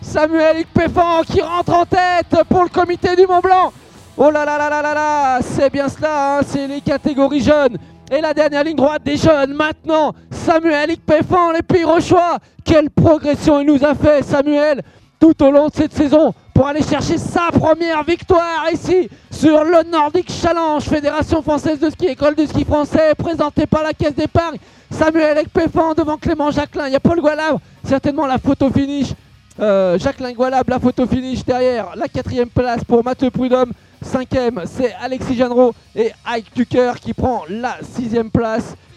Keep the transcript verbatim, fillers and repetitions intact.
Samuel Ikpefan qui rentre en tête pour le comité du Mont Blanc. Oh là là là là là là, c'est bien cela, hein, c'est les catégories jeunes. Et la dernière ligne droite des jeunes, maintenant, Samuel Ikpefan, les Pays Rochois. Quelle progression il nous a fait, Samuel, tout au long de cette saison, pour aller chercher sa première victoire ici, sur le Nordic Challenge, Fédération Française de Ski, École de Ski Français, présenté par la Caisse d'Épargne. Samuel Ikpefan devant Clément Jacquelin, il y a Paul Gualab, certainement la photo finish. Euh, Jacquelin Gualab, la photo finish derrière, la quatrième place pour Mathieu Prudhomme. Cinquième, c'est Alexis Jeannereau et Ike Tucker qui prend la sixième place.